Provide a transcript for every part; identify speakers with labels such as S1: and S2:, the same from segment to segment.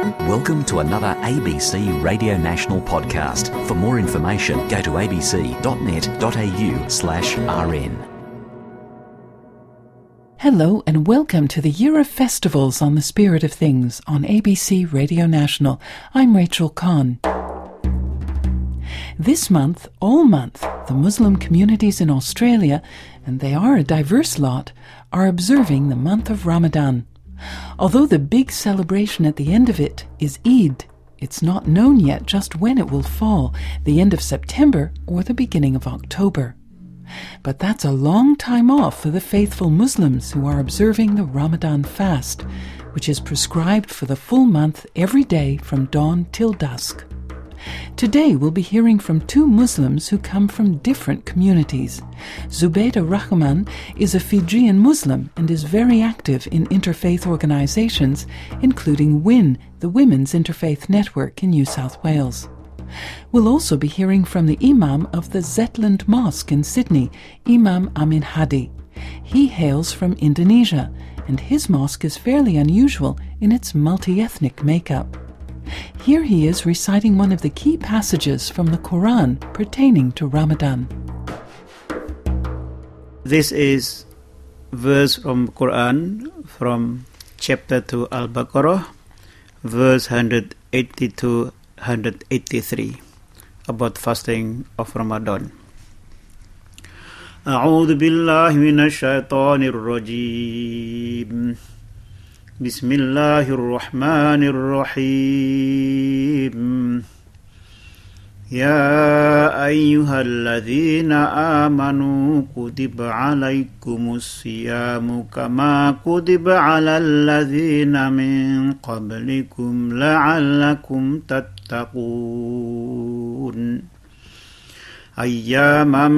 S1: Welcome to another ABC Radio National podcast. For more information, go to abc.net.au/rn.
S2: Hello and welcome to the Year of Festivals on the Spirit of Things on ABC Radio National. I'm Rachel Kahn. This month, all month, the Muslim communities in Australia, and they are a diverse lot, are observing the month of Ramadan. Although the big celebration at the end of it is Eid, it's not known yet just when it will fall, the end of September or the beginning of October. But that's a long time off for the faithful Muslims who are observing the Ramadan fast, which is prescribed for the full month every day from dawn till dusk. Today we'll be hearing from two Muslims who come from different communities. Zubaydah Rahman is a Fijian Muslim and is very active in interfaith organisations, including WIN, the Women's Interfaith Network in New South Wales. We'll also be hearing from the Imam of the Zetland Mosque in Sydney, Imam Amin Hadi. He hails from Indonesia, and his mosque is fairly unusual in its multi-ethnic makeup. Here he is reciting one of the key passages from the Quran pertaining to Ramadan.
S3: This is verse from Quran from chapter 2 Al-Baqarah, verse 180 to 183 about fasting of Ramadan. أعوذ بالله من الشيطان الرجيم بسم الله الرحمن الرحيم يا أيها الذين آمنوا كتب عليكم الصيام كما كتب على الذين من قبلكم لعلكم تتقون أياما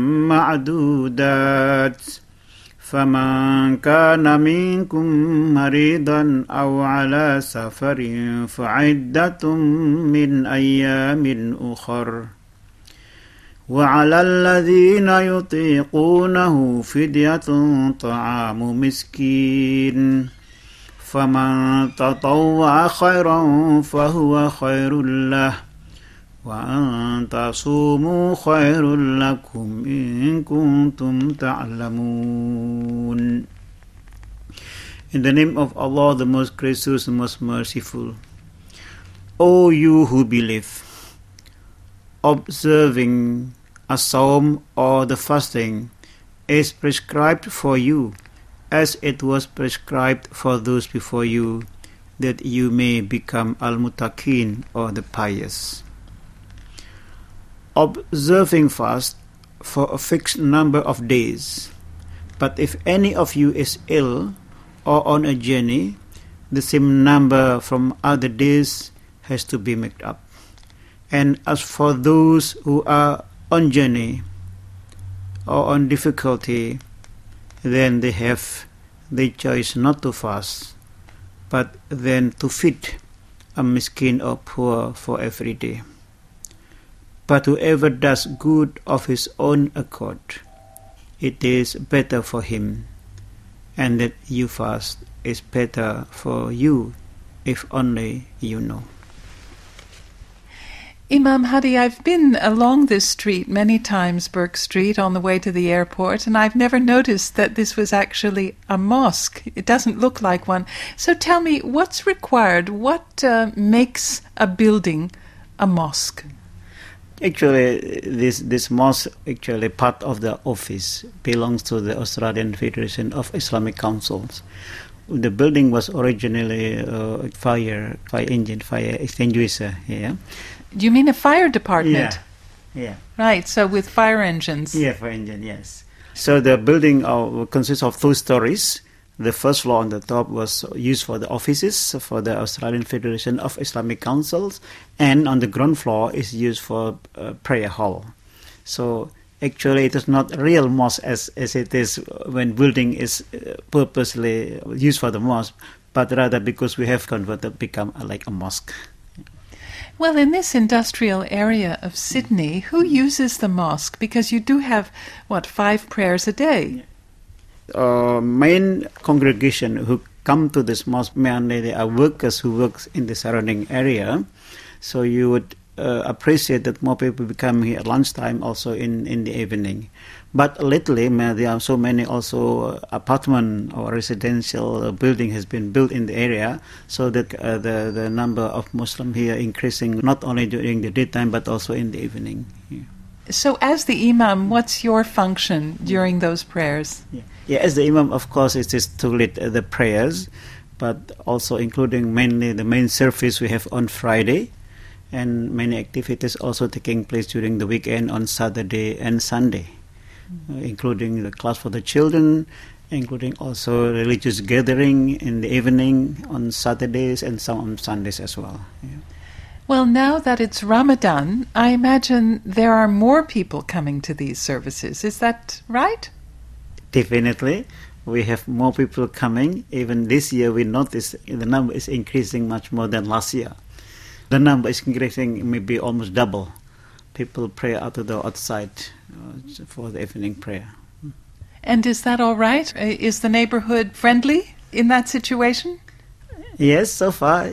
S3: معدودات فمن كان منكم مريضا أو على سفر فعدة من أيام أخر وعلى الذين يطيقونه فدية طعام مسكين فمن تطوع خيرا فهو خير له وأن تصوموا خير لكم إن كنتم تعلمون. In the name of Allah, the most gracious and most merciful. O you who believe, observing a psalm or the fasting is prescribed for you, as it was prescribed for those before you, that you may become al-muttaqin, or the pious. Observing fast for a fixed number of days. But if any of you is ill or on a journey, the same number from other days has to be made up. And as for those who are on journey or on difficulty, then they have the choice not to fast, but then to feed a miskin or poor for every day. But whoever does good of his own accord, it is better for him, and that you fast is better for you, if only you know.
S2: Imam Hadi, I've been along this street many times, Burke Street, on the way to the airport, and I've never noticed that this was actually a mosque. It doesn't look like one. So tell me, what's required? What makes a building a mosque?
S3: Actually, this mosque, actually part of the office, belongs to the Australian Federation of Islamic Councils. The building was originally fire engine, fire extinguisher. Yeah.
S2: Do you mean a fire department?
S3: Yeah.
S2: Right, so with fire engines.
S3: Yeah, fire engine, yes. So the building consists of 2 stories. The first floor on the top was used for the offices for the Australian Federation of Islamic Councils, and on the ground floor is used for prayer hall. So actually it is not real mosque as it is when building is purposely used for the mosque, but rather because we have converted become like a mosque.
S2: Well, in this industrial area of Sydney, who uses the mosque? Because you do have, 5 prayers a day?
S3: Main congregation who come to this mosque, mainly they are workers who work in the surrounding area. So you would appreciate that more people become here at lunchtime, also in the evening. But lately, there are so many also apartment or residential building has been built in the area, so that the number of Muslims here increasing not only during the daytime but also in the evening. Yeah.
S2: So as the Imam, what's your function during those prayers?
S3: Yeah, as the Imam, of course, it is to lead the prayers, but also including mainly the main service we have on Friday, and many activities also taking place during the weekend on Saturday and Sunday, including the class for the children, including also religious gathering in the evening on Saturdays and some on Sundays as well. Yeah.
S2: Well, now that it's Ramadan, I imagine there are more people coming to these services. Is that right?
S3: Definitely. We have more people coming. Even this year we notice the number is increasing much more than last year. The number is increasing maybe almost double. People pray out of the outside for the evening prayer.
S2: And is that all right? Is the neighborhood friendly in that situation?
S3: Yes, so far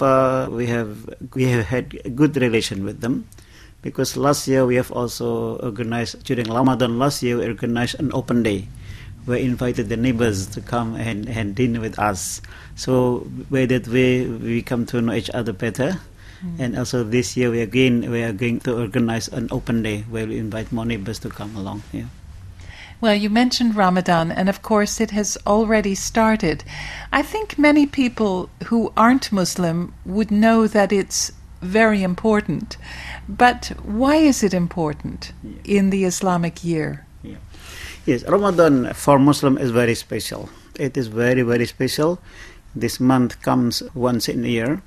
S3: we have had a good relation with them, because last year we have also organized, during Ramadan last year, we organized an open day. We invited the neighbors to come and dinner with us. So by that way we come to know each other better. And also this year we are going to organize an open day where we invite more neighbors to come along. Yeah.
S2: Well, you mentioned Ramadan, and of course it has already started. I think many people who aren't Muslim would know that it's very important. But why is it important in the Islamic year?
S3: Yeah. Yes, Ramadan for Muslim is very special. It is very, very special. This month comes once in a year.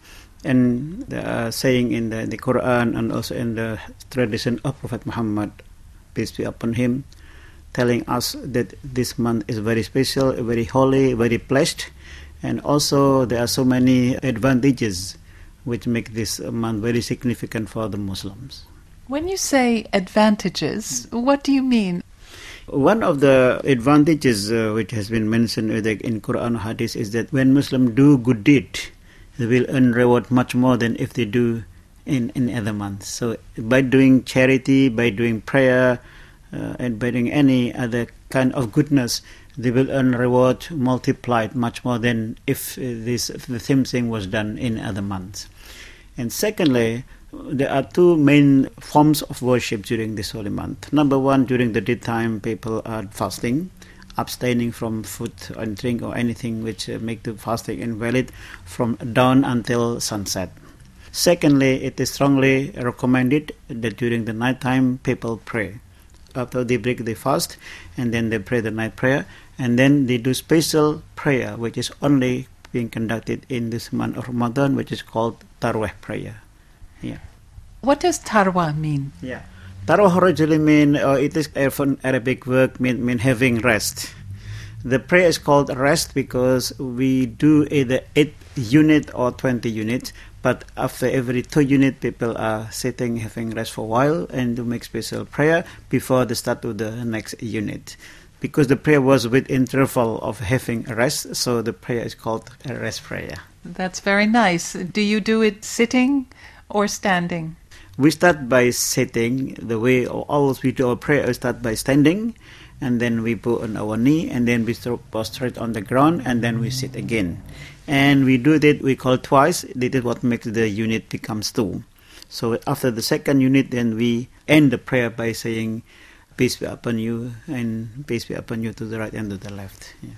S3: And the saying in the Quran and also in the tradition of Prophet Muhammad, peace be upon him, telling us that this month is very special, very holy, very blessed, and also there are so many advantages which make this month very significant for the Muslims.
S2: When you say advantages, what do you mean?
S3: One of the advantages which has been mentioned in Quran or Hadith is that when Muslims do good deed, they will earn reward much more than if they do in other months. So by doing charity, by doing prayer, and by doing any other kind of goodness, they will earn reward multiplied much more than if the same thing was done in other months. And secondly, there are two main forms of worship during this holy month. Number one, during the daytime, people are fasting, abstaining from food and drink or anything which make the fasting invalid from dawn until sunset. Secondly, it is strongly recommended that during the nighttime people pray. After they break the fast, and then they pray the night prayer, and then they do special prayer which is only being conducted in this month of Ramadan, which is called Tarwih prayer. Yeah.
S2: What does Tarwah mean?
S3: Yeah. Tarwah originally mean it is an Arabic word mean having rest. The prayer is called rest because we do either 8 unit or 20 units, but after every 2 units people are sitting having rest for a while and to make special prayer before the start of the next unit. Because the prayer was with interval of having rest, so the prayer is called a rest prayer.
S2: That's very nice. Do you do it sitting or standing?
S3: We start by sitting. The way always we do our prayer, we start by standing, and then we put on our knee, and then we prostrate on the ground, and then we sit again. And we do that, we call twice. This is what makes the unit becomes 2. So after the second unit, then we end the prayer by saying, peace be upon you, and peace be upon you to the right and to the left. Yeah.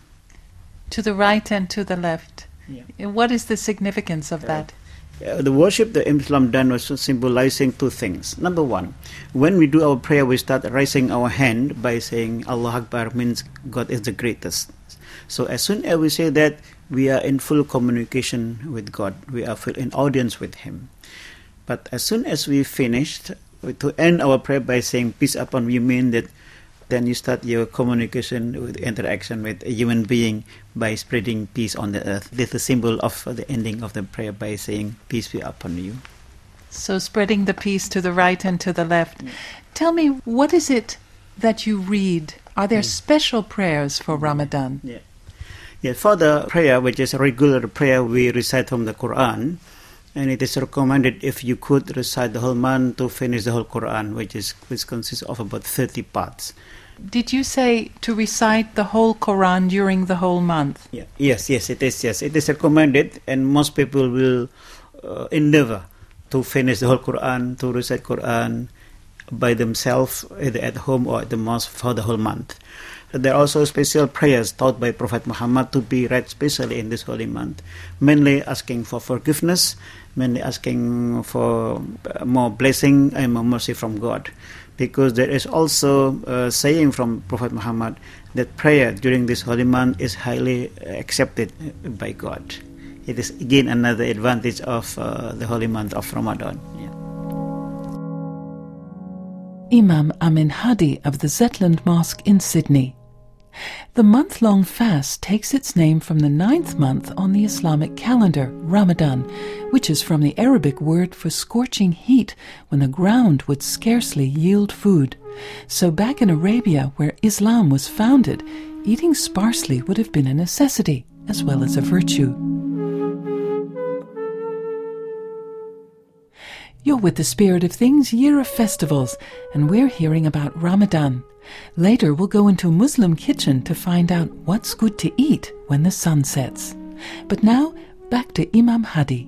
S2: To the right and to the left.
S3: Yeah.
S2: What is the significance of that?
S3: The worship that Islam done was symbolizing 2 things. Number one, when we do our prayer, we start raising our hand by saying Allah Akbar, means God is the greatest. So as soon as we say that, we are in full communication with God. We are full in audience with Him. But as soon as we finished, to end our prayer by saying peace upon you, mean that then you start your communication with interaction with a human being by spreading peace on the earth. This is a symbol of the ending of the prayer by saying peace be upon you.
S2: So spreading the peace to the right and to the left. Tell me, what is it that you read? Are there special prayers for Ramadan?
S3: Yeah, for the prayer, which is a regular prayer we recite from the Quran, and it is recommended if you could recite the whole month to finish the whole Quran, which consists of about 30 parts.
S2: Did you say to recite the whole Quran during the whole month?
S3: Yeah. Yes, it is. Yes, it is recommended, and most people will endeavor to finish the whole Quran, to recite Quran by themselves, either at home or at the mosque for the whole month. There are also special prayers taught by Prophet Muhammad to be read especially in this holy month, mainly asking for forgiveness, mainly asking for more blessing and more mercy from God. Because there is also a saying from Prophet Muhammad that prayer during this holy month is highly accepted by God. It is again another advantage of the holy month of Ramadan. Yeah.
S2: Imam Amin Hadi of the Zetland Mosque in Sydney. The month-long fast takes its name from the 9th month on the Islamic calendar, Ramadan, which is from the Arabic word for scorching heat when the ground would scarcely yield food. So back in Arabia, where Islam was founded, eating sparsely would have been a necessity as well as a virtue. You're with the Spirit of Things Year of Festivals, and we're hearing about Ramadan. Later, we'll go into a Muslim kitchen to find out what's good to eat when the sun sets. But now, back to Imam Hadi.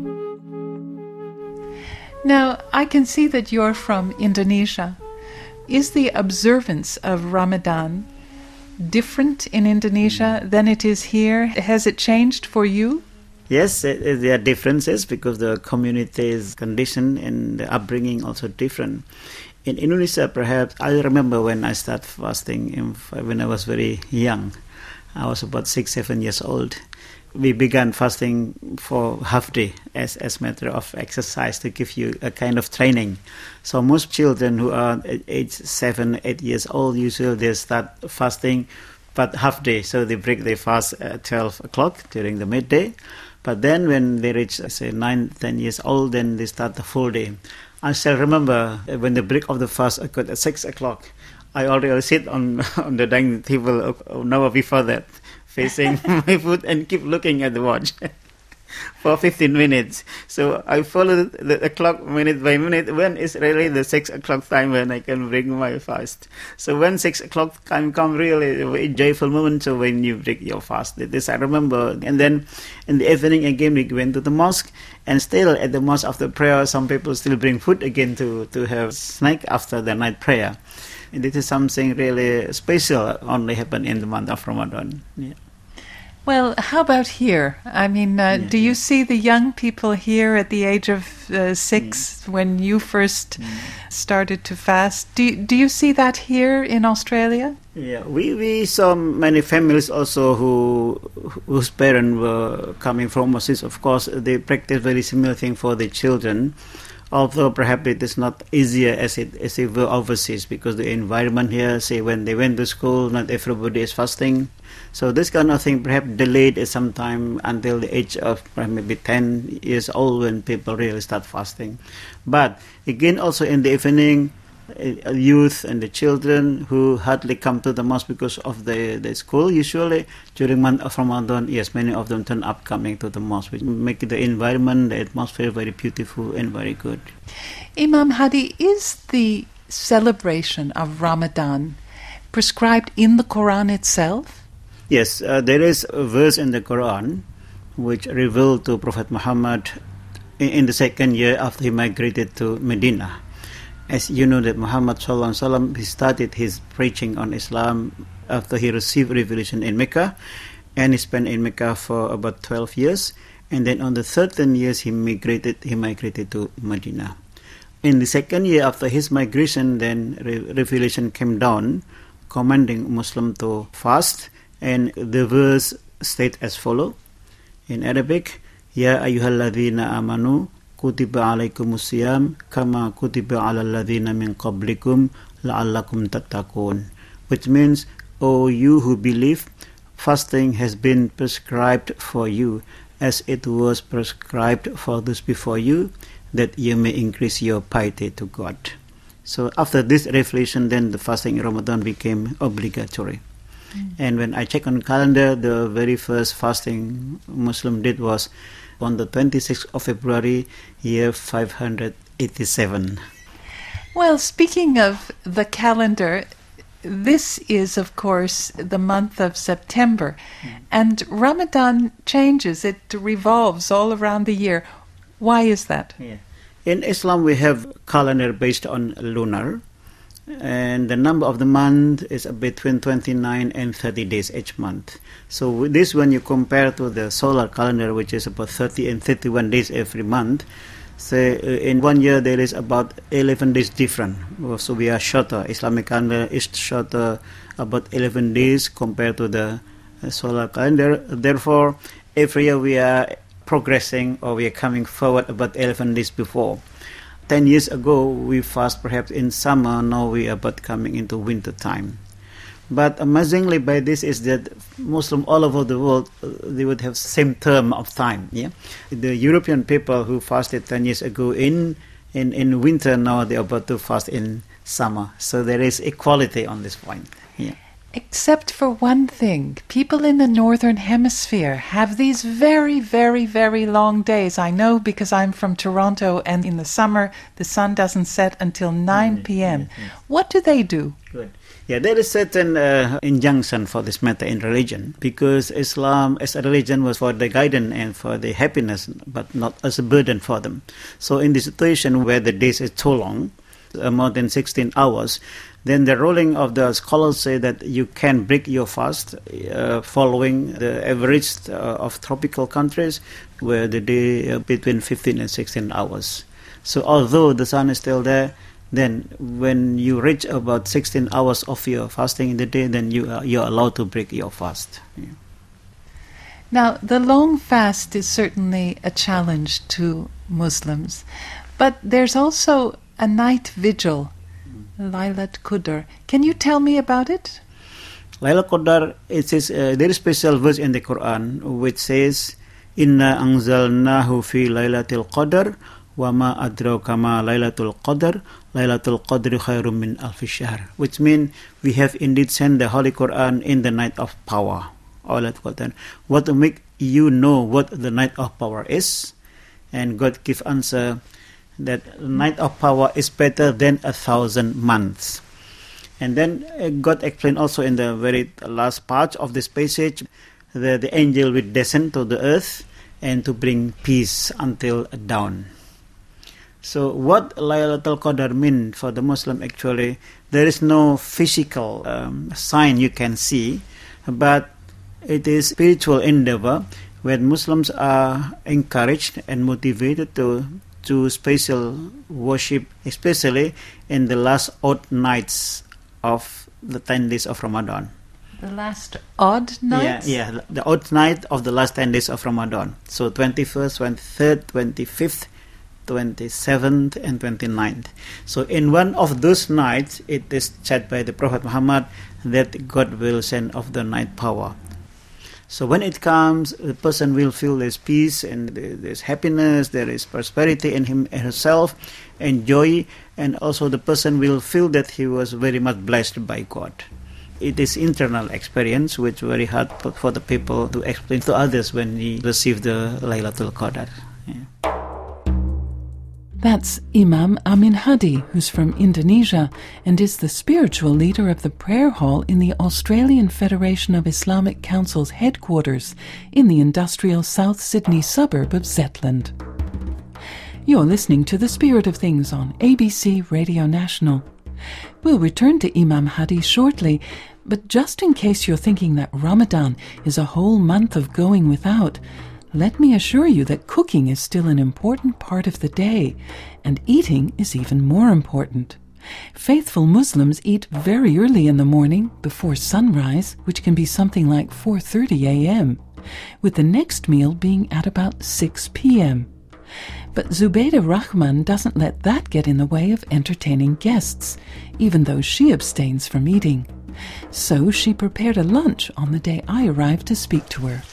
S2: Now, I can see that you're from Indonesia. Is the observance of Ramadan different in Indonesia than it is here? Has it changed for you?
S3: Yes, there are differences because the community's condition and the upbringing also different. In Indonesia, perhaps, I remember when I started fasting when I was very young. I was about 6-7 years old. We began fasting for half day as a matter of exercise to give you a kind of training. So most children who are age 7-8 years old, usually they start fasting but half day. So they break their fast at 12 o'clock during the midday. But then when they reach, say, 9-10 years old, then they start the full day. I still remember when the break of the fast occurred at 6 o'clock, I already sit on the dining table an hour before that, facing my food and keep looking at the watch for 15 minutes. So I follow the clock minute by minute. When is really the 6 o'clock time when I can break my fast? So when 6 o'clock time comes, really a very joyful moment. So when you break your fast, this I remember. And then in the evening again we went to the mosque, and still at the mosque after prayer, some people still bring food again to have snack after the night prayer. And this is something really special, only happen in the month of Ramadan. Yeah.
S2: Well, how about here? I mean, do you see the young people here at the age of 6 when you first started to fast? Do you see that here in Australia?
S3: Yeah, we saw many families also whose parents were coming from overseas. Of course, they practice very similar thing for the children. Although perhaps it is not easier as it were overseas, because the environment here, say when they went to school, not everybody is fasting. So this kind of thing perhaps delayed sometime until the age of maybe 10 years old when people really start fasting. But again, also in the evening, youth and the children who hardly come to the mosque because of the school, usually during month of Ramadan, yes, many of them turn up coming to the mosque, which make the environment, the atmosphere very beautiful and very good.
S2: Imam Hadi, is the celebration of Ramadan prescribed in the Quran itself?
S3: Yes, there is a verse in the Quran which revealed to Prophet Muhammad in the second year after he migrated to Medina. As you know that Muhammad Sallallahu Alaihi Wasallam, he started his preaching on Islam after he received revelation in Mecca, and he spent in Mecca for about 12 years, and then on the 13th year he migrated to Medina. In the second year after his migration, then revelation came down commanding Muslim to fast, and the verse states as follows in Arabic: Ya ayyuhalladhina amanu kutiba alaikumusiyam kama kutiba ala alladhina min qablikum la'allakum tattaqun, which means, O you who believe, fasting has been prescribed for you as it was prescribed for those before you, that you may increase your piety to God. So after this revelation, then the fasting in Ramadan became obligatory. And when I check on the calendar, the very first fasting Muslim did was on the 26th of February, year 587.
S2: Well, speaking of the calendar, this is, of course, the month of September, and Ramadan changes. It revolves all around the year. Why is that?
S3: Yeah. In Islam, we have calendar based on lunar, and the number of the month is between 29 and 30 days each month. So with this, when you compare to the solar calendar, which is about 30 and 31 days every month, say in 1 year there is about 11 days different. So we are shorter. Islamic calendar is shorter about 11 days compared to the solar calendar. Therefore, every year we are progressing, or we are coming forward about 11 days before. 10 years ago we fast perhaps in summer. Now we are about coming into winter time. But amazingly by this is that Muslim all over the world, they would have same term of time. Yeah, the European people who fasted 10 years ago in winter, now they are about to fast in summer. So there is equality on this point. Yeah.
S2: Except for one thing, people in the Northern Hemisphere have these very, very, very long days. I know because I'm from Toronto, and in the summer the sun doesn't set until 9 p.m. What do they do?
S3: Good. Yeah, there is certain injunction for this matter in religion, because Islam as a religion was for the guidance and for the happiness, but not as a burden for them. So in the situation where the days is too long, more than 16 hours, then the ruling of the scholars say that you can break your fast following the average of tropical countries, where the day between 15 and 16 hours. So although the sun is still there, then when you reach about 16 hours of your fasting in the day, then you're allowed to break your fast. Yeah.
S2: Now, the long fast is certainly a challenge to Muslims, but there's also a night vigil, Laylat Qadr. Can you tell me about it?
S3: Laylat Qadr, it is a very special verse in the Quran which says, Inna anzalnahu fi laylatil qadr wa ma adraka ma laylatul qadr, laylatul qadri khairum min alfi shahr, which means we have indeed sent the Holy Quran in the night of power. What to make you know what the night of power is? And God gives answer that night of power is better than 1,000 months. And then God explained also in the very last part of this passage that the angel will descend to the earth and to bring peace until dawn. So what Laylatul Qadr mean for the Muslim, actually, there is no physical sign you can see, but it is spiritual endeavor where Muslims are encouraged and motivated to special worship, especially in the last odd nights of the 10 days of Ramadan.
S2: The last odd nights?
S3: Yeah, the odd night of the last 10 days of Ramadan. So 21st, 23rd, 25th, 27th and 29th. So in one of those nights, it is said by the Prophet Muhammad that God will send of the night power. So when it comes, the person will feel there's peace and there's happiness, there is prosperity in him and herself, and joy, and also the person will feel that he was very much blessed by God. It is internal experience which is very hard for the people to explain to others when they receive the Laylatul Qadr. Yeah.
S2: That's Imam Amin Hadi, who's from Indonesia and is the spiritual leader of the prayer hall in the Australian Federation of Islamic Council's headquarters in the industrial South Sydney suburb of Zetland. You're listening to The Spirit of Things on ABC Radio National. We'll return to Imam Hadi shortly, but just in case you're thinking that Ramadan is a whole month of going without, let me assure you that cooking is still an important part of the day, and eating is even more important. Faithful Muslims eat very early in the morning, before sunrise, which can be something like 4:30 a.m., with the next meal being at about 6 p.m. But Zubaydah Rahman doesn't let that get in the way of entertaining guests, even though she abstains from eating. So she prepared a lunch on the day I arrived to speak to her.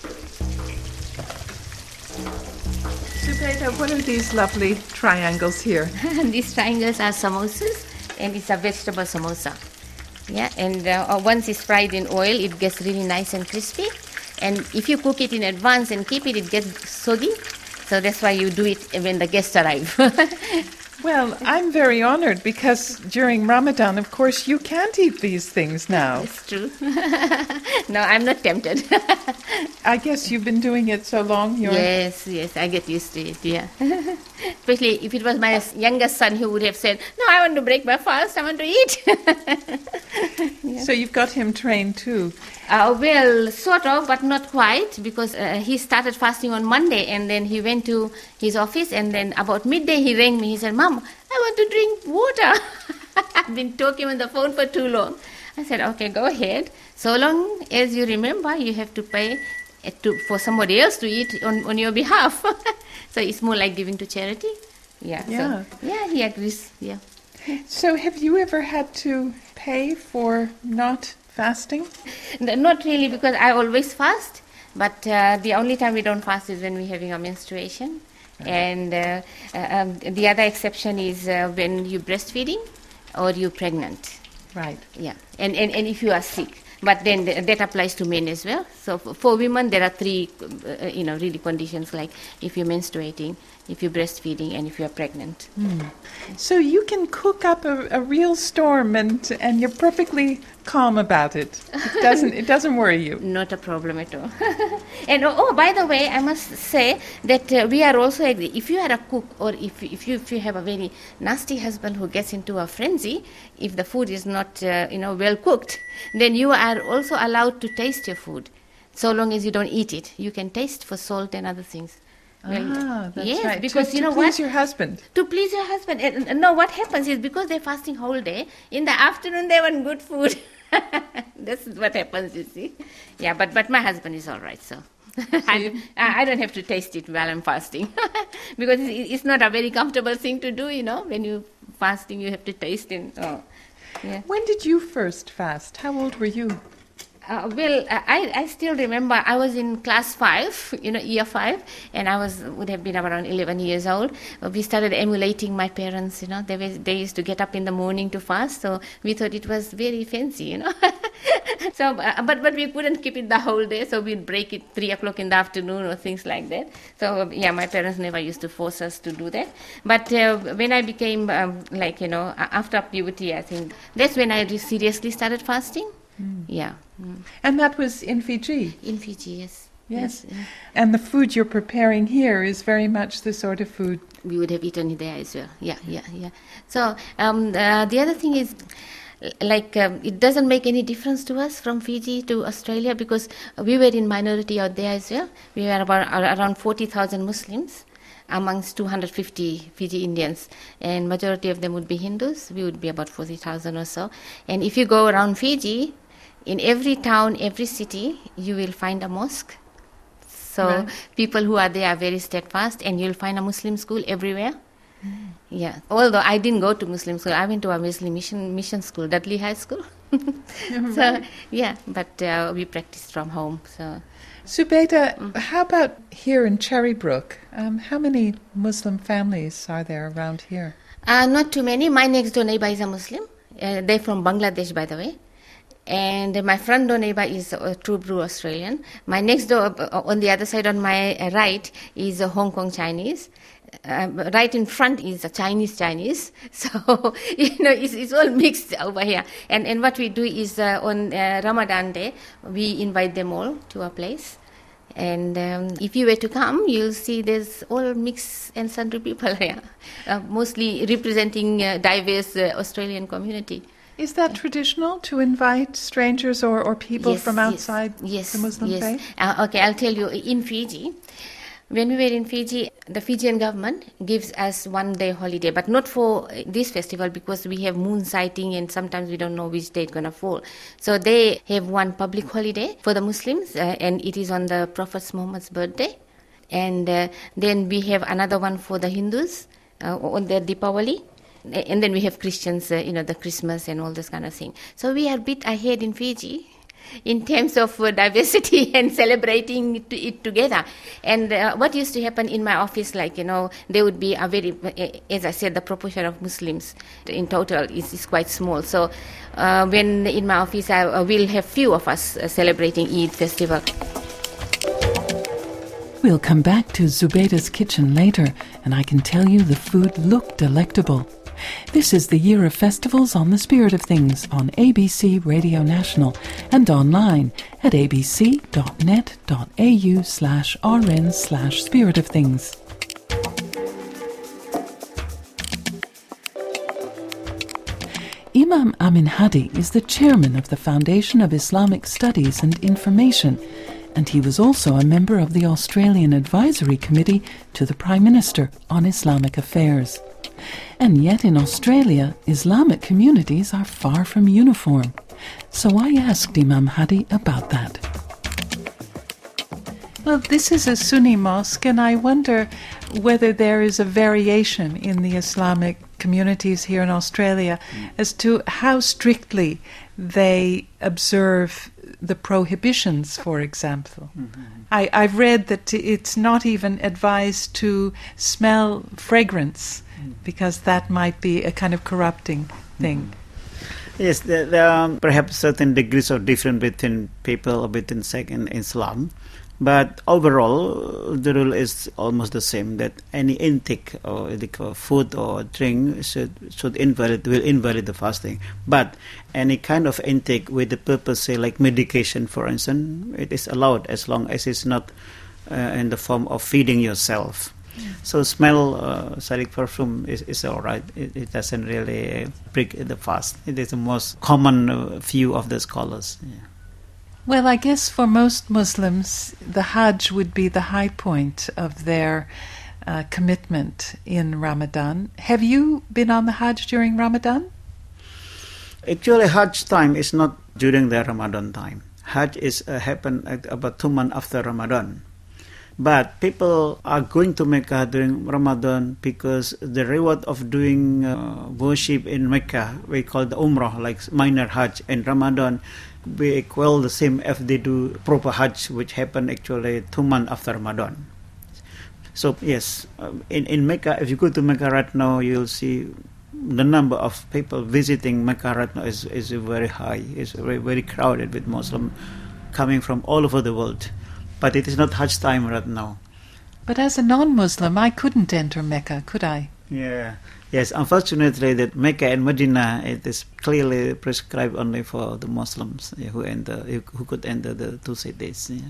S2: Zubaydah, what are these lovely triangles here?
S4: These triangles are samosas, and it's a vegetable samosa. Yeah, and once it's fried in oil, it gets really nice and crispy. And if you cook it in advance and keep it, it gets soggy. So that's why you do it when the guests arrive.
S2: Well, I'm very honored because during Ramadan, of course, you can't eat these things now.
S4: It's true. No, I'm not tempted.
S2: I guess you've been doing it so long.
S4: Yes, I get used to it, yeah. Especially if it was my youngest son who would have said, no, I want to break my fast, I want to eat.
S2: Yeah. So you've got him trained too.
S4: Well, sort of, but not quite, because he started fasting on Monday, and then he went to his office, and then about midday he rang me. He said, Mom, I want to drink water. I've been talking on the phone for too long. I said, okay, go ahead. So long as you remember, you have to pay for somebody else to eat on your behalf. So it's more like giving to charity. Yeah. So, yeah, he agrees. Yeah.
S2: So have you ever had to pay for not fasting?
S4: Not really, because I always fast. But the only time we don't fast is when we're having a menstruation. Right. And the other exception is when you're breastfeeding or you're pregnant.
S2: Right.
S4: Yeah. And if you are sick. But then that applies to men as well. So for women, there are three, really conditions, like if you're menstruating, if you're breastfeeding, and if you're pregnant.
S2: Mm. So you can cook up a real storm, and you're perfectly calm about it. It doesn't worry you.
S4: Not a problem at all. And by the way, I must say that we are also, if you are a cook, or if you have a very nasty husband who gets into a frenzy, if the food is not well cooked, then you are also allowed to taste your food, so long as you don't eat it. You can taste for salt and other things.
S2: That's
S4: yes,
S2: right.
S4: because
S2: to please your husband.
S4: To please your husband. And no, what happens is, because they're fasting whole day, in the afternoon they want good food. This is what happens, you see. Yeah, but my husband is all right, so I don't have to taste it while I'm fasting. Because it's not a very comfortable thing to do, when you're fasting, you have to taste it. Yeah.
S2: When did you first fast? How old were you?
S4: I still remember I was in class 5, year 5, and I would have been around 11 years old. We started emulating my parents, they used to get up in the morning to fast, so we thought it was very fancy, So, but we couldn't keep it the whole day, so we'd break it 3 o'clock in the afternoon or things like that. So, my parents never used to force us to do that. But when I became, after puberty, I think, that's when I seriously started fasting. Mm. Yeah. Mm.
S2: And that was in Fiji?
S4: In Fiji, yes.
S2: Yes. And the food you're preparing here is very much the sort of food
S4: we would have eaten there as well. Yeah. So the other thing is, it doesn't make any difference to us from Fiji to Australia, because we were in minority out there as well. We were around 40,000 Muslims amongst 250 Fiji Indians, and majority of them would be Hindus. We would be about 40,000 or so. And if you go around Fiji, in every town, every city, you will find a mosque. So right. People who are there are very steadfast, and you'll find a Muslim school everywhere. Mm. Yeah. Although I didn't go to Muslim school, I went to a Muslim mission school, Dudley High School. So yeah, but we practiced from home. So
S2: Zubeida, how about here in Cherrybrook? How many Muslim families are there around here?
S4: Not too many. My next door neighbor is a Muslim. They're from Bangladesh, by the way. And my front door neighbor is a true blue Australian. My next door, on the other side on my right, is a Hong Kong Chinese. Right in front is a Chinese. So, it's all mixed over here. And what we do is on Ramadan Day, we invite them all to our place. And if you were to come, you'll see there's all mixed and sundry people here, mostly representing diverse Australian community.
S2: Is that traditional, to invite strangers or people from outside the Muslim faith?
S4: Okay, I'll tell you. In Fiji, when we were in Fiji, the Fijian government gives us 1 day holiday, but not for this festival, because we have moon sighting and sometimes we don't know which day it's going to fall. So they have one public holiday for the Muslims, and it is on the Prophet Muhammad's birthday. And then we have another one for the Hindus on their Deepavali. And then we have Christians, the Christmas and all this kind of thing. So we are a bit ahead in Fiji. in terms of diversity and celebrating it together. And what used to happen in my office, like, there would be a very, as I said, the proportion of Muslims in total is quite small. So when in my office, I will have few of us celebrating Eid festival.
S2: We'll come back to Zubeida's kitchen later, and I can tell you the food looked delectable. This is the Year of Festivals on the Spirit of Things on ABC Radio National and online at abc.net.au/rn/Spirit of Things. Imam Amin Hadi is the chairman of the Foundation of Islamic Studies and Information, and he was also a member of the Australian Advisory Committee to the Prime Minister on Islamic Affairs. And yet in Australia, Islamic communities are far from uniform. So I asked Imam Hadi about that. Well, this is a Sunni mosque, and I wonder whether there is a variation in the Islamic communities here in Australia as to how strictly they observe the prohibitions, for example. I've read that it's not even advised to smell fragrance because that might be a kind of corrupting thing.
S3: Yes, there are perhaps certain degrees of difference between people or between sect in Islam. But overall, the rule is almost the same, that any intake or food or drink will invalid the fasting. But any kind of intake with the purpose, say like medication, for instance, it is allowed as long as it's not in the form of feeding yourself. So smell, sadiq perfume is all right. It doesn't really break the fast. It is the most common view of the scholars. Yeah.
S2: Well, I guess for most Muslims, the Hajj would be the high point of their commitment in Ramadan. Have you been on the Hajj during Ramadan?
S3: Actually, Hajj time is not during the Ramadan time. Hajj is happen about 2 months after Ramadan. But people are going to Mecca during Ramadan because the reward of doing worship in Mecca, we call the Umrah, like minor Hajj, and Ramadan, we equal the same if they do proper Hajj, which happen actually 2 months after Ramadan. So yes, in Mecca, if you go to Mecca right now, you'll see the number of people visiting Mecca right now is very high. It's very, very crowded with Muslims coming from all over the world. But it is not Hajj time right now.
S2: But as a non-Muslim, I couldn't enter Mecca, could I?
S3: Yeah. Yes, unfortunately, that Mecca and Medina, it is clearly prescribed only for the Muslims who could enter the two cities. Yeah.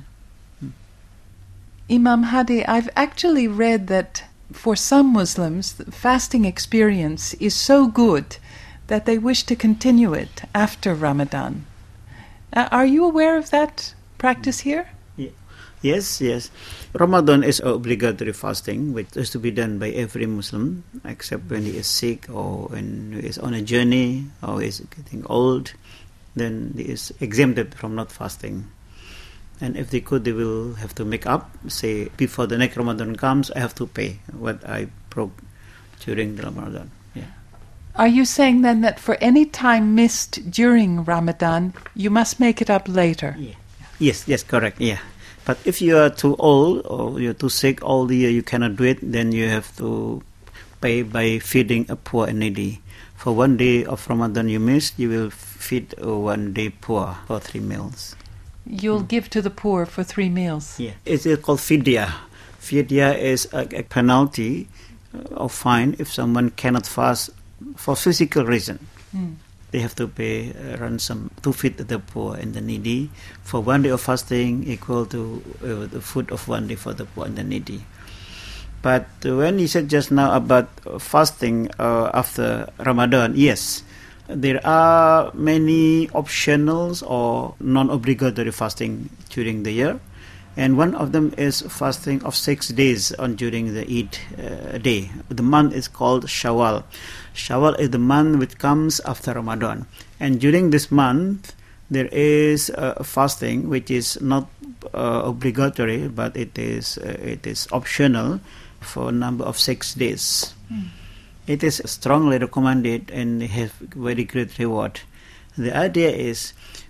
S2: Imam Hadi, I've actually read that for some Muslims, the fasting experience is so good that they wish to continue it after Ramadan. Are you aware of that practice here?
S3: Yes. Ramadan is obligatory fasting, which is to be done by every Muslim, except when he is sick or when he is on a journey or is getting old, then he is exempted from not fasting. And if they could, they will have to make up, say, before the next Ramadan comes, I have to pay what I broke during the Ramadan. Yeah.
S2: Are you saying then that for any time missed during Ramadan, you must make it up later?
S3: Yeah. Yes, correct, yeah. But if you are too old or you're too sick all the year, you cannot do it, then you have to pay by feeding a poor and needy. For 1 day of Ramadan you missed, you will feed 1 day poor for 3 meals.
S2: You'll give to the poor for 3 meals?
S3: Yeah. It's called fidya. Fidya is a penalty or fine if someone cannot fast for physical reason. They have to pay ransom to feed the poor and the needy. For 1 day of fasting equal to the food of 1 day for the poor and the needy. But when you said just now about fasting after Ramadan, yes, there are many optionals or non-obligatory fasting during the year. And one of them is fasting of 6 days during the Eid day. The month is called Shawwal. Shawwal is the month which comes after Ramadan. And during this month, there is fasting which is not obligatory, but it is optional for a number of 6 days. It is strongly recommended and have very great reward. The idea is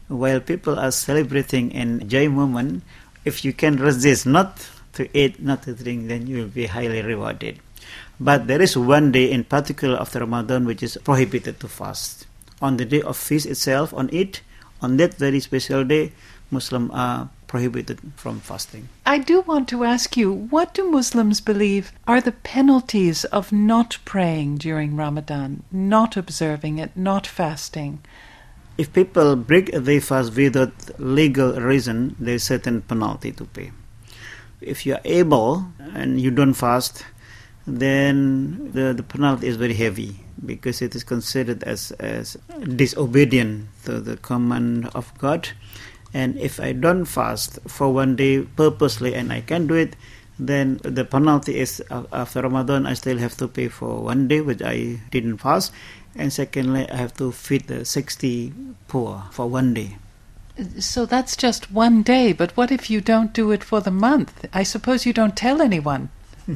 S3: while people are celebrating and enjoy moment, if you can resist not to eat, not to drink, then you will be highly rewarded. But there is one day in particular after Ramadan which is prohibited to fast. On the day of feast itself, on that very special day, Muslims are prohibited from fasting.
S2: I do want to ask you, what do Muslims believe are the penalties of not praying during Ramadan, not observing it, not fasting?
S3: If people break their fast without legal reason, there is certain penalty to pay. If you are able and you don't fast, then the penalty is very heavy because it is considered as disobedient to the command of God. And if I don't fast for one day purposely and I can do it, then the penalty is after Ramadan I still have to pay for one day which I didn't fast, and secondly I have to feed the 60 poor for one day.
S2: So that's just one day, but what if you don't do it for the month? I suppose you don't tell anyone.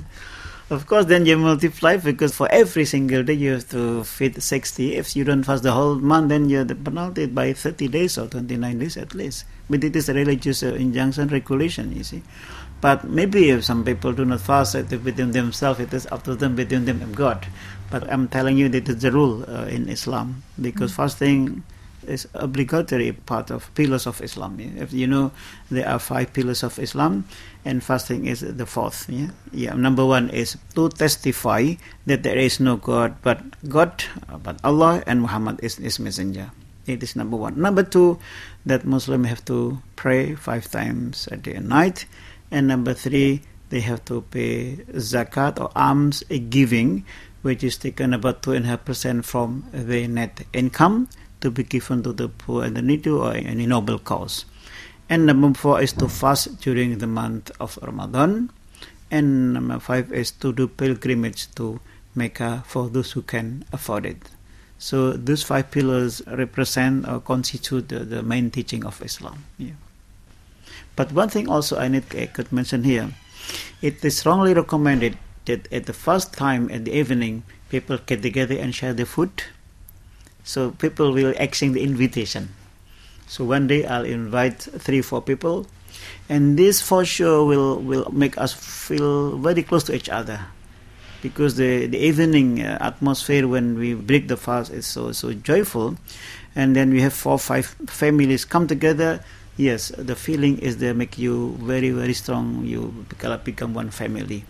S3: Of course, then you multiply, because for every single day you have to feed 60. If you don't fast the whole month, then you're penalized by 30 days or 29 days at least. But it is a religious injunction, regulation, you see. But maybe if some people do not fast within themselves, it is up to them, between them and God. But I'm telling you that it's the rule in Islam, because fasting is obligatory part of pillars of Islam. Yeah? If you know, there are 5 pillars of Islam, and fasting is the 4th. Number 1 is to testify that there is no God but Allah, and Muhammad is His messenger. It is number 1. Number 2, that Muslims have to pray 5 times a day and night. And number 3, they have to pay zakat or alms giving, which is taken about 2.5% from their net income, to be given to the poor and the needy or any noble cause. And number 4 is to fast during the month of Ramadan. And number 5 is to do pilgrimage to Mecca for those who can afford it. So those 5 pillars represent or constitute the main teaching of Islam. Yeah. But one thing also I could mention here, it is strongly recommended that at the first time at the evening, people get together and share the food. So people will exchange the invitation. So one day I'll invite 3-4 people, and this for sure will make us feel very close to each other, because the evening atmosphere when we break the fast is so joyful, and then we have 4-5 families come together. Yes, the feeling is they make you very, very strong. You become one family.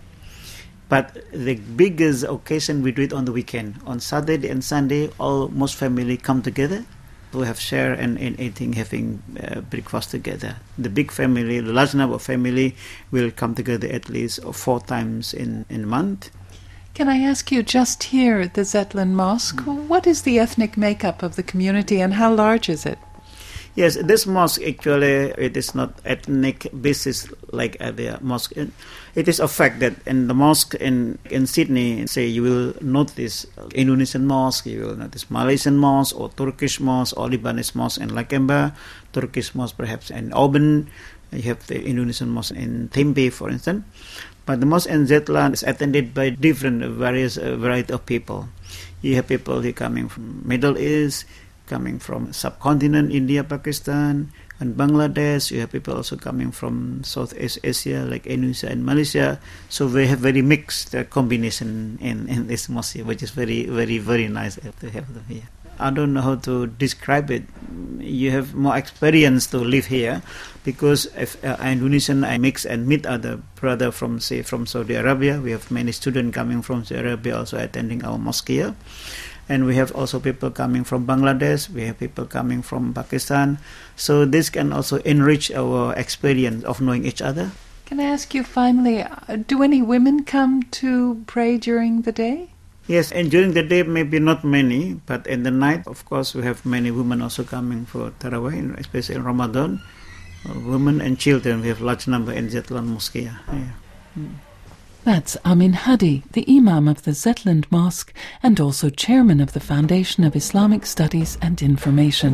S3: But the biggest occasion, we do it on the weekend. On Saturday and Sunday, most family come together to have share and eating, having breakfast together. The big family, the large number of family will come together at least 4 times in a month.
S2: Can I ask you, just here at the Zetland Mosque, what is the ethnic makeup of the community and how large is it?
S3: Yes, this mosque actually, it is not ethnic basis like the mosque. It is a fact that in the mosque in Sydney, say you will notice Indonesian mosque, you will notice Malaysian mosque or Turkish mosque or Lebanese mosque in Lakemba, Turkish mosque perhaps in Auburn. You have the Indonesian mosque in Tempe, for instance. But the mosque in Zetland is attended by various variety of people. You have people who coming from Middle East, coming from subcontinent, India, Pakistan, and Bangladesh. You have people also coming from Southeast Asia, like Indonesia and Malaysia. So we have very mixed combination in this mosque, which is very, very, very nice to have them here. I don't know how to describe it. You have more experience to live here, because if Indonesian, I mix and meet other brother from Saudi Arabia. We have many students coming from Saudi Arabia also attending our mosque here. And we have also people coming from Bangladesh, we have people coming from Pakistan. So this can also enrich our experience of knowing each other.
S2: Can I ask you finally, do any women come to pray during the day?
S3: Yes, and during the day maybe not many, but in the night, of course, we have many women also coming for Tarawih, especially in Ramadan. Women and children, we have large number in Zetland Mosque. Yeah.
S2: That's Amin Hadi, the Imam of the Zetland Mosque and also Chairman of the Foundation of Islamic Studies and Information.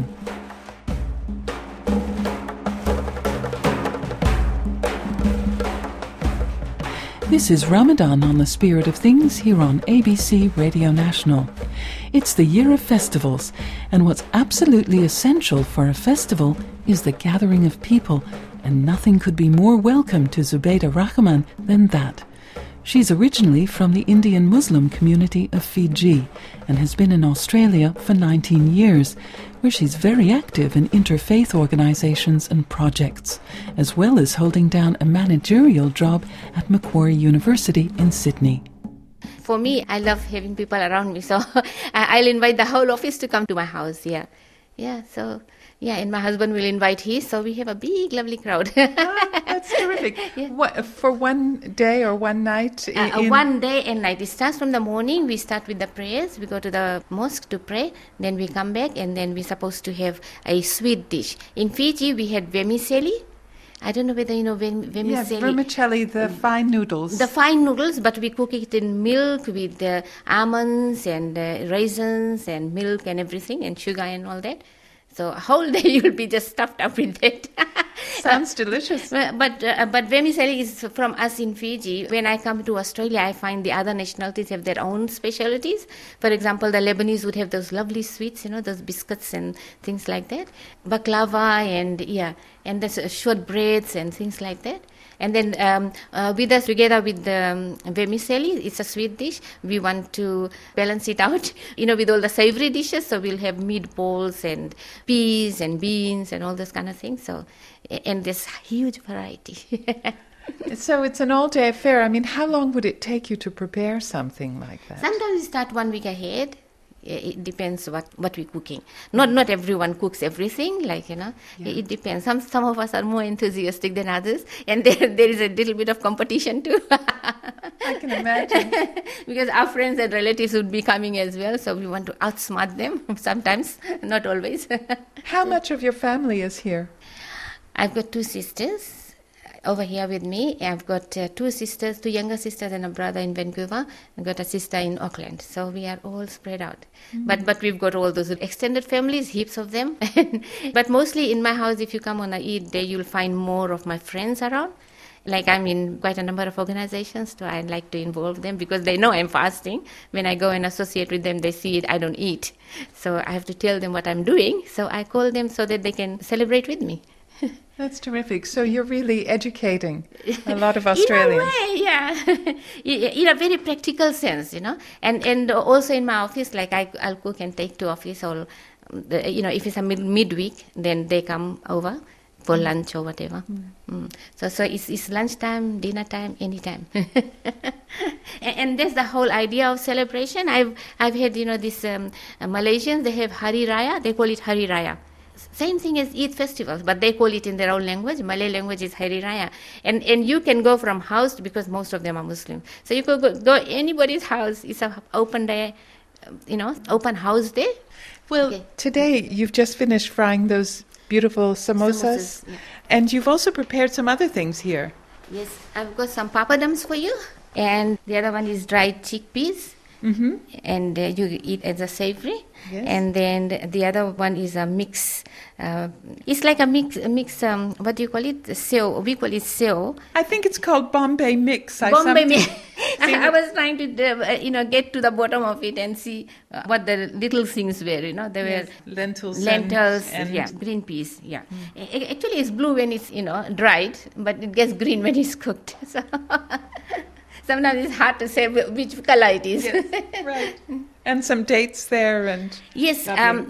S2: This is Ramadan on the Spirit of Things here on ABC Radio National. It's the year of festivals, and what's absolutely essential for a festival is the gathering of people, and nothing could be more welcome to Zubaydah Rahman than that. She's originally from the Indian Muslim community of Fiji and has been in Australia for 19 years, where she's very active in interfaith organisations and projects, as well as holding down a managerial job at Macquarie University in Sydney.
S4: For me, I love having people around me, so I'll invite the whole office to come to my house, and my husband will invite his, so we have a big, lovely crowd.
S2: That's terrific.
S4: Yeah.
S2: What, for one day or one night?
S4: One day and night. It starts from the morning. We start with the prayers. We go to the mosque to pray. Then we come back, and then we're supposed to have a sweet dish. In Fiji, we had vermicelli. I don't know whether you know vermicelli.
S2: Yes, vermicelli, the fine noodles.
S4: The fine noodles, but we cook it in milk with almonds and raisins and milk and everything and sugar and all that. So a whole day you'll be just stuffed up with that.
S2: Sounds delicious.
S4: But vermicelli is from us in Fiji. When I come to Australia, I find the other nationalities have their own specialities. For example, the Lebanese would have those lovely sweets, those biscuits and things like that. Baklava and the shortbreads and things like that. And then with us, together with the vermicelli, it's a sweet dish. We want to balance it out, with all the savory dishes. So we'll have meatballs and peas and beans and all those kind of things. So, and there's huge variety.
S2: So it's an all-day affair. I mean, how long would it take you to prepare something like that?
S4: Sometimes we start 1 week ahead. It depends what we're cooking. Not everyone cooks everything, It depends. Some of us are more enthusiastic than others, and there is a little bit of competition too.
S2: I can imagine.
S4: Because our friends and relatives would be coming as well, so we want to outsmart them sometimes, not always.
S2: How much of your family is here?
S4: I've got 2 sisters over here with me. I've got 2 younger sisters and a brother in Vancouver. I've got a sister in Auckland. So we are all spread out. Mm-hmm. But we've got all those extended families, heaps of them. But mostly in my house, if you come on a Eid day, you'll find more of my friends around. I'm in quite a number of organizations, so I like to involve them because they know I'm fasting. When I go and associate with them, they see it, I don't eat. So I have to tell them what I'm doing. So I call them so that they can celebrate with me.
S2: That's terrific. So you're really educating a lot of Australians.
S4: In a way, yeah. In a very practical sense, And also in my office, I'll cook and take to office. Or, if it's a midweek, then they come over for lunch or whatever. So it's lunchtime, dinner time, anytime. And that's the whole idea of celebration. I've had, these Malaysians, they have Hari Raya. They call it Hari Raya. Same thing as Eid festivals, but they call it in their own language. Malay language is Hari Raya. And you can go from house, because most of them are Muslim. So you could go anybody's house. It's an open day, open house day.
S2: Well, Today you've just finished frying those beautiful samosas. Yeah. And you've also prepared some other things here.
S4: Yes, I've got some papadums for you. And the other one is dried chickpeas. Mm-hmm. And you eat as a savory. Yes. And then the other one is a mix. It's like a mix. What do you call it? Seo. We call it seo.
S2: I think it's called Bombay mix.
S4: Bombay mix. I was trying to, get to the bottom of it and see what the little things were. There were
S2: lentils,
S4: and green peas. Yeah. Actually, it's blue when it's dried, but it gets green when it's cooked. So sometimes it's hard to say which color it is.
S2: Yes, right. And some dates there and...
S4: Yes,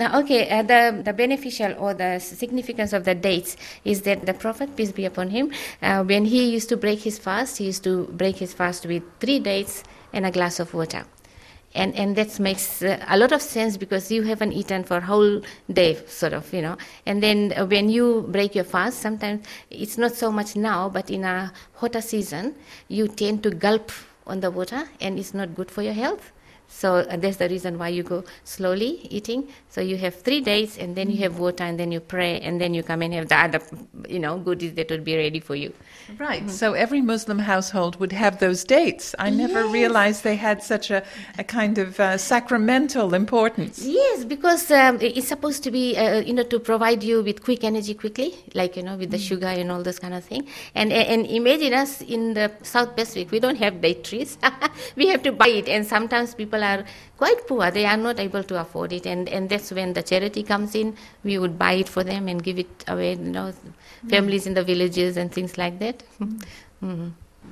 S4: the beneficial or the significance of the dates is that the Prophet, peace be upon him, when he used to break his fast, he used to break his fast with 3 dates and a glass of water. And that makes a lot of sense because you haven't eaten for a whole day, sort of, And then when you break your fast, sometimes it's not so much now, but in a hotter season, you tend to gulp on the water, and it's not good for your health. So that's the reason why you go slowly eating. So you have 3 days, and then you have water, and then you pray, and then you come and have the other, goodies that would be ready for you.
S2: Right. So every Muslim household would have those dates. I never realized they had such a kind of sacramental importance.
S4: Yes, because it's supposed to be, to provide you with quick energy quickly, like, with the sugar and all those kind of thing. And imagine us in the South Pacific, we don't have date trees. We have to buy it, and sometimes people are quite poor. They are not able to afford it, and that's when the charity comes in. We would buy it for them and give it away, families in the villages and things like that. Mm-hmm.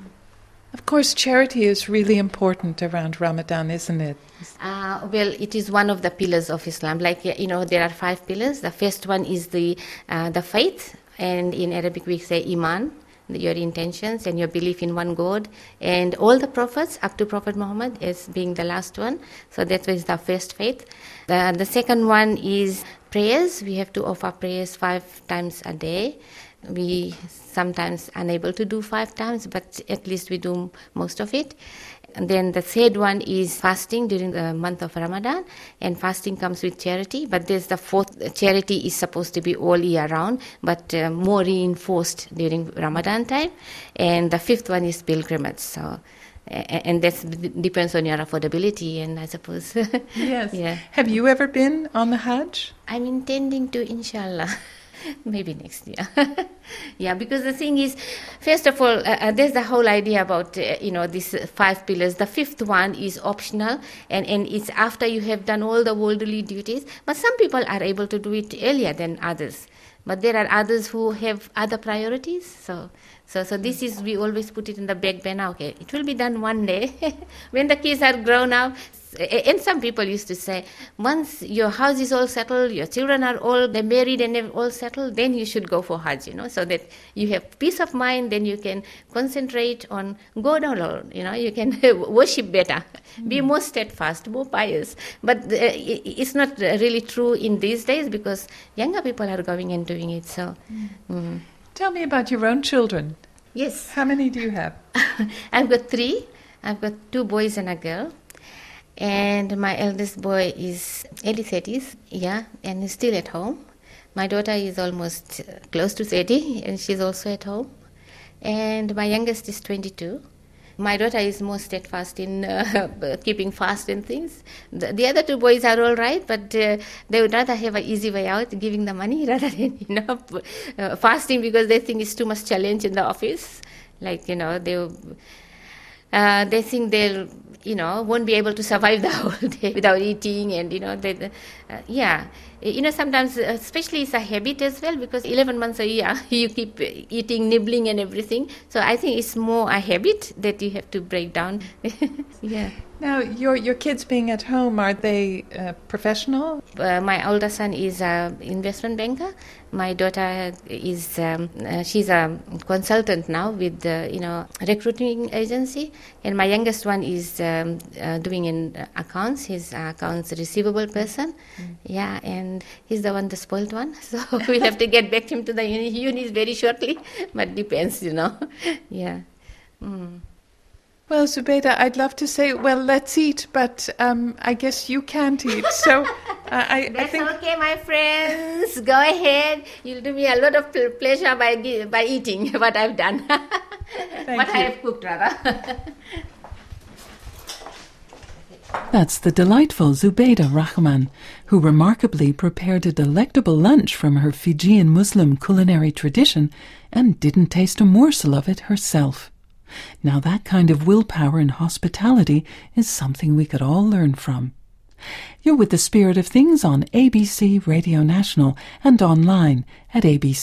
S2: Of course, charity is really important around Ramadan, isn't it?
S4: Well, it is one of the pillars of Islam. Like, there are 5 pillars. The first one is the faith, and in Arabic we say iman, your intentions and your belief in one God, and all the prophets up to Prophet Muhammad as being the last one. So that was the first faith. The second one is prayers. We have to offer prayers 5 times a day. We sometimes unable to do 5 times, but at least we do most of it. And then the third one is fasting during the month of Ramadan, and fasting comes with charity. But there's the fourth, charity is supposed to be all year round, but more reinforced during Ramadan time. And the fifth one is pilgrimage. So, and that depends on your affordability, and I suppose.
S2: Yes.
S4: Yeah.
S2: Have you ever been on the Hajj?
S4: I'm intending to, inshallah. Maybe next year. Yeah, because the thing is, first of all, there's the whole idea about, these 5 pillars. The fifth one is optional, and it's after you have done all the worldly duties. But some people are able to do it earlier than others. But there are others who have other priorities. So this is, we always put it in the back burner. Okay, it will be done one day when the kids are grown up. And some people used to say, once your house is all settled, your children are all they're married and they're all settled, then you should go for Hajj, so that you have peace of mind, then you can concentrate on God alone, you can worship better, be more steadfast, more pious. But it's not really true in these days, because younger people are going and doing it. So,
S2: Tell me about your own children.
S4: Yes.
S2: How many do you have?
S4: I've got 3. I've got 2 boys and a girl. And my eldest boy is early 30s, and he's still at home. My daughter is almost close to 30, and she's also at home. And my youngest is 22. My daughter is more steadfast in keeping fast and things. The other 2 boys are all right, but they would rather have an easy way out, giving the money, rather than, fasting, because they think it's too much challenge in the office. Like, they think they'll, won't be able to survive the whole day without eating, and, sometimes, especially it's a habit as well, because 11 months a year, you keep eating, nibbling and everything. So I think it's more a habit that you have to break down. Yeah.
S2: Now, your kids being at home, are they professional?
S4: My older son is an investment banker. My daughter is she's a consultant now with the recruiting agency, and my youngest one is doing in accounts. He's an accounts receivable person. Yeah, and he's the one, the spoiled one. So we'll have to get back him to the unis very shortly, but depends, Yeah.
S2: Well, Zubeida, I'd love to say, well, let's eat, but I guess you can't eat. So I think...
S4: That's okay, my friends. Go ahead. You'll do me a lot of pleasure by eating what I've done. What I have cooked, rather.
S2: That's the delightful Zubeida Rahman, who remarkably prepared a delectable lunch from her Fijian Muslim culinary tradition and didn't taste a morsel of it herself. Now that kind of willpower and hospitality is something we could all learn from. You're with the Spirit of Things on ABC Radio National and online at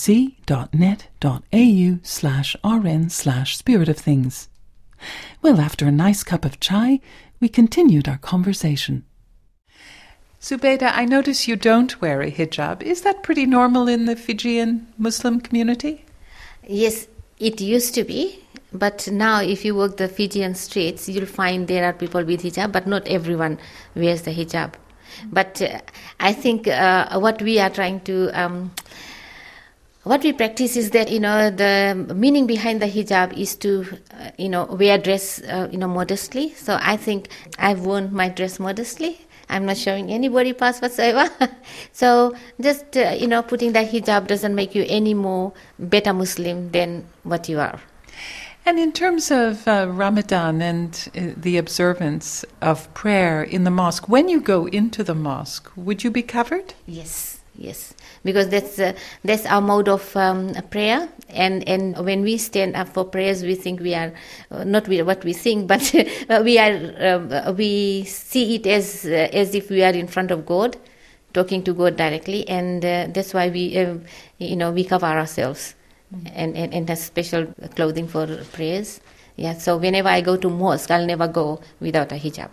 S2: abc.net.au/rn/Spirit of Things. Well, after a nice cup of chai, we continued our conversation. Zubeida, I notice you don't wear a hijab. Is that pretty normal in the Fijian Muslim community?
S4: Yes, it used to be. But now if you walk the Fijian streets, you'll find there are people with hijab, but not everyone wears the hijab. But I think what we are trying to What we practice is that, the meaning behind the hijab is to, wear dress, modestly. So I think I've worn my dress modestly. I'm not showing anybody past whatsoever. So just, putting that hijab doesn't make you any more better Muslim than what you are.
S2: And in terms of Ramadan and the observance of prayer in the mosque, when you go into the mosque, would you be covered?
S4: Yes, because that's our mode of prayer, and when we stand up for prayers, we think we are not what we think, but we see it as if we are in front of God, talking to God directly, and that's why we cover ourselves and have special clothing for prayers. Yeah, so whenever I go to mosque, I'll never go without a hijab.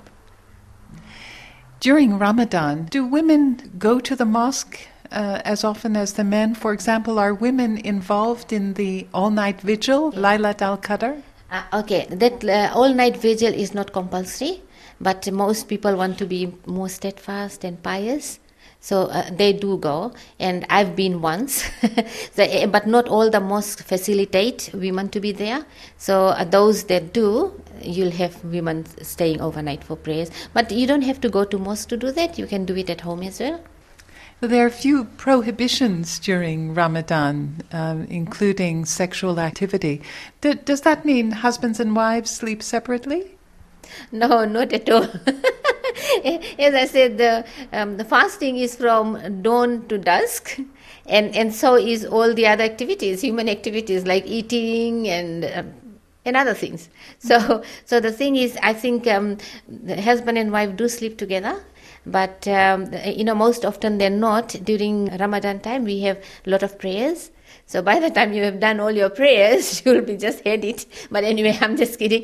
S2: During Ramadan, do women go to the mosque as often as the men? For example, are women involved in the all-night vigil, Laylat al-Qadr?
S4: Okay, that all-night vigil is not compulsory, but most people want to be more steadfast and pious. So they do go, and I've been once, but not all the mosques facilitate women to be there. So those that do, you'll have women staying overnight for prayers. But you don't have to go to mosque to do that. You can do it at home as well.
S2: There are a few prohibitions during Ramadan, including sexual activity. Does that mean husbands and wives sleep separately?
S4: No, not at all. As I said, the fasting is from dawn to dusk, and so is all the other activities, human activities like eating and other things. So the thing is, I think the husband and wife do sleep together, but most often they're not. During Ramadan time, we have a lot of prayers. So by the time you have done all your prayers, you'll be just headed. But anyway, I'm just kidding.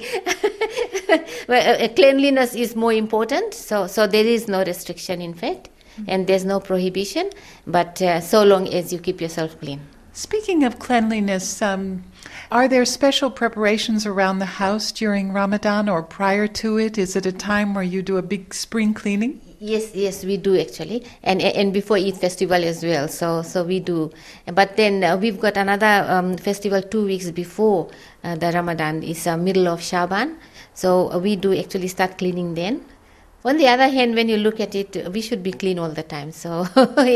S4: Well, cleanliness is more important. So there is no restriction, in fact, and there's no prohibition. But so long as you keep yourself clean.
S2: Speaking of cleanliness, are there special preparations around the house during Ramadan or prior to it? Is it a time where you do a big spring cleaning?
S4: Yes, we do actually, and before Eid festival as well. So we do, but then we've got another festival 2 weeks before the Ramadan. Is middle of Shaban, so we do actually start cleaning then. On the other hand, when you look at it, we should be clean all the time. So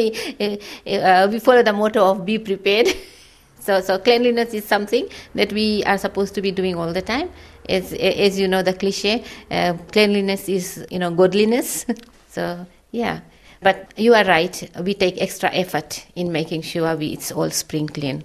S4: we follow the motto of be prepared. So cleanliness is something that we are supposed to be doing all the time. As you know, the cliche, cleanliness is godliness. So, yeah. But you are right. We take extra effort in making sure it's all spring clean.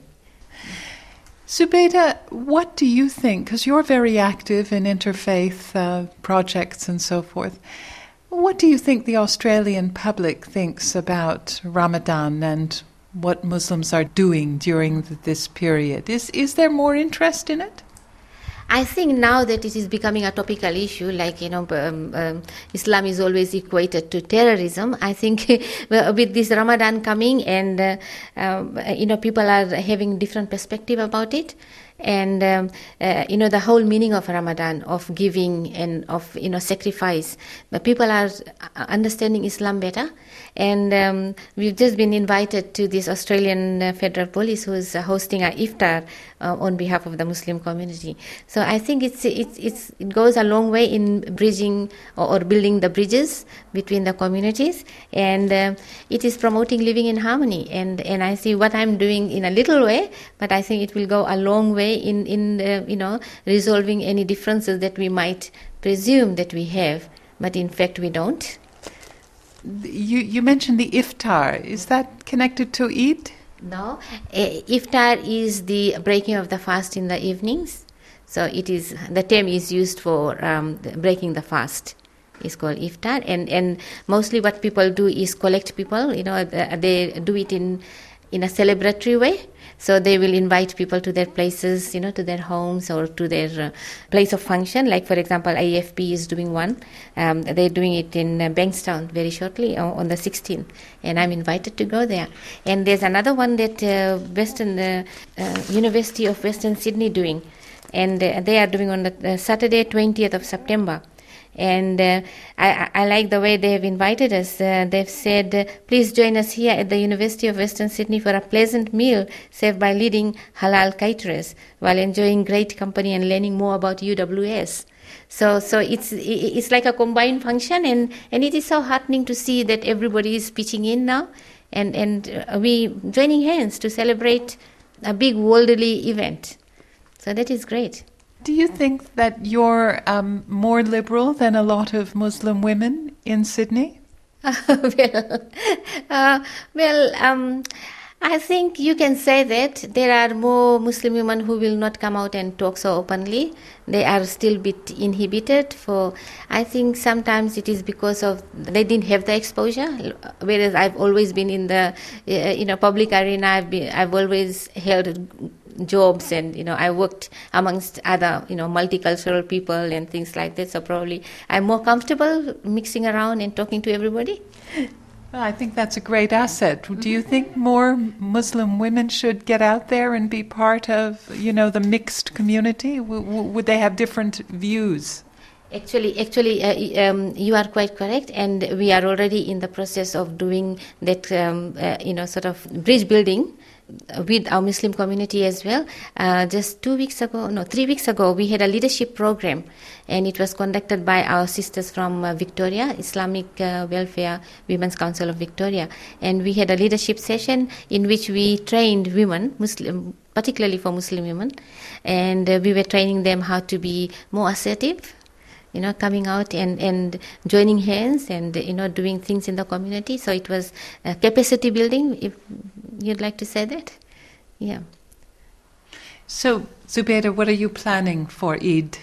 S2: Zubeida, what do you think? Because you're very active in interfaith projects and so forth. What do you think the Australian public thinks about Ramadan and what Muslims are doing during this period? Is there more interest in it?
S4: I think now that it is becoming a topical issue, like, Islam is always equated to terrorism. I think with this Ramadan coming and, people are having different perspective about it. And, the whole meaning of Ramadan, of giving and of, sacrifice. But people are understanding Islam better. And we've just been invited to this Australian Federal Police who's hosting an iftar on behalf of the Muslim community. So I think it goes a long way in bridging or building the bridges between the communities, and it is promoting living in harmony. And I see what I'm doing in a little way, but I think it will go a long way in resolving any differences that we might presume that we have, but in fact we don't.
S2: You mentioned the iftar. Is that connected to Eid?
S4: No. Iftar is the breaking of the fast in the evenings. So the term is used for breaking the fast. It's called iftar. And mostly what people do is collect people. They do it in a celebratory way. So they will invite people to their places, to their homes or to their place of function. Like, for example, AFP is doing one. They're doing it in Bankstown very shortly on the 16th. And I'm invited to go there. And there's another one that University of Western Sydney doing. And they are doing on the Saturday, 20th of September. And I like the way they have invited us. They've said, please join us here at the University of Western Sydney for a pleasant meal served by leading halal caterers while enjoying great company and learning more about UWS. So it's like a combined function, and it is so heartening to see that everybody is pitching in now, and we joining hands to celebrate a big worldly event. So that is great.
S2: Do you think that you're more liberal than a lot of Muslim women in Sydney?
S4: I think you can say that there are more Muslim women who will not come out and talk so openly. They are still a bit inhibited. I think sometimes it is because of they didn't have the exposure. Whereas I've always been in the public arena. I've always held jobs, and I worked amongst other multicultural people and things like that. So probably I'm more comfortable mixing around and talking to everybody.
S2: Well, I think that's a great asset. Do you think more Muslim women should get out there and be part of, the mixed community? Would they have different views?
S4: Actually, you are quite correct, and we are already in the process of doing that, sort of bridge building with our Muslim community as well. Just 3 weeks ago, we had a leadership program, and it was conducted by our sisters from Victoria, Islamic Welfare Women's Council of Victoria. And we had a leadership session in which we trained women, particularly for Muslim women, and we were training them how to be more assertive, coming out and joining hands and, doing things in the community. So it was capacity building, if you'd like to say that. Yeah.
S2: So, Zubaida, what are you planning for Eid?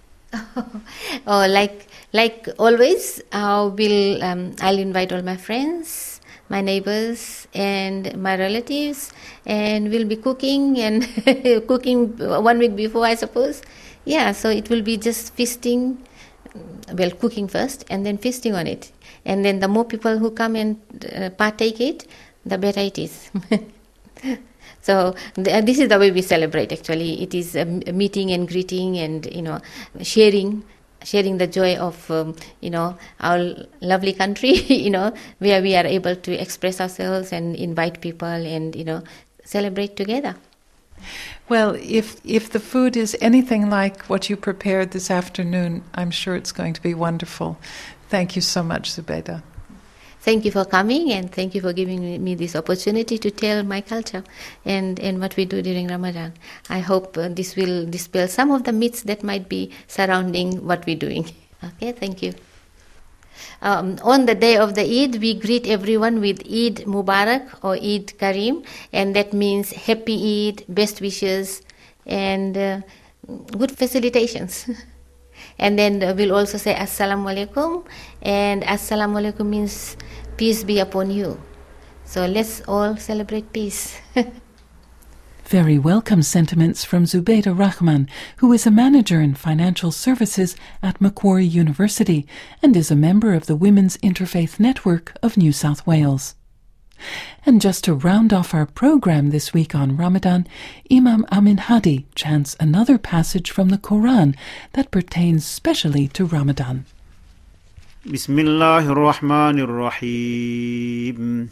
S4: Like always, I'll invite all my friends, my neighbors, and my relatives, and we'll be cooking and cooking 1 week before, I suppose. Yeah, so it will be just feasting. Well, cooking first and then feasting on it. And then the more people who come and partake it, the better it is. So this is the way we celebrate, actually. It is a meeting and greeting and, sharing the joy of, our lovely country, where we are able to express ourselves and invite people and, celebrate together.
S2: Well, if the food is anything like what you prepared this afternoon, I'm sure it's going to be wonderful. Thank you so much, Zubaida.
S4: Thank you for coming, and thank you for giving me this opportunity to tell my culture and what we do during Ramadan. I hope this will dispel some of the myths that might be surrounding what we're doing. Okay, thank you. On the day of the Eid, we greet everyone with Eid Mubarak or Eid Kareem, and that means happy Eid, best wishes, and good facilitations. And then we'll also say Assalamu Alaikum, and Assalamu Alaikum means peace be upon you. So let's all celebrate peace.
S2: Very welcome sentiments from Zubaida Rahman, who is a manager in financial services at Macquarie University and is a member of the Women's Interfaith Network of New South Wales. And just to round off our program this week on Ramadan, Imam Amin Hadi chants another passage from the Quran that pertains specially to Ramadan.
S3: Bismillahir Rahmanir Rahim.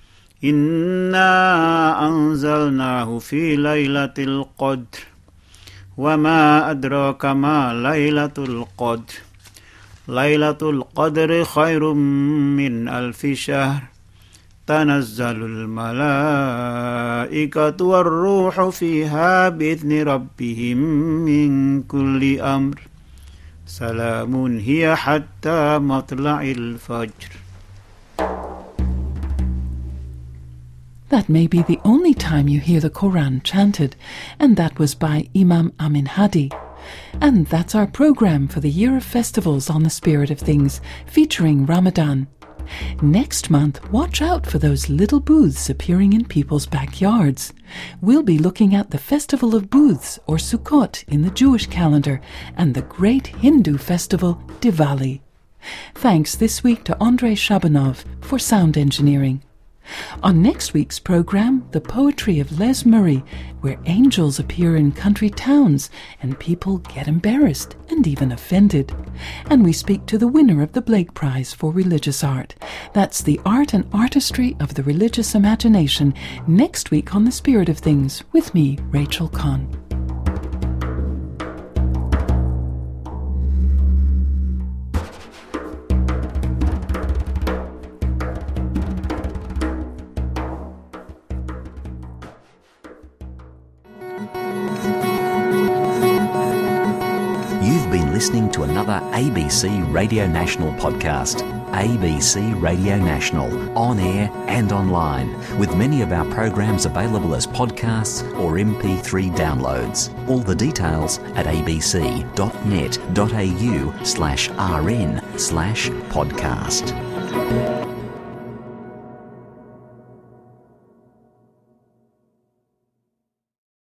S3: إنا أنزلناه في ليلة القدر وما أدراك ما ليلة القدر ليلة القدر خير من ألف شهر تنزل الملائكة والروح فيها بإذن ربهم من كل أمر سلام هي حتى مطلع الفجر.
S2: That may be the only time you hear the Quran chanted, and that was by Imam Amin Hadi. And that's our program for the Year of Festivals on the Spirit of Things, featuring Ramadan. Next month, watch out for those little booths appearing in people's backyards. We'll be looking at the Festival of Booths, or Sukkot, in the Jewish calendar, and the great Hindu festival, Diwali. Thanks this week to Andrei Shabanov for sound engineering. On next week's programme, the poetry of Les Murray, where angels appear in country towns and people get embarrassed and even offended. And we speak to the winner of the Blake Prize for Religious Art. That's the art and artistry of the religious imagination, next week on The Spirit of Things with me, Rachel Kahn.
S1: You've been listening to another ABC Radio National podcast. ABC Radio National, on air and online, with many of our programs available as podcasts or MP3 downloads. All the details at abc.net.au/rn/podcast.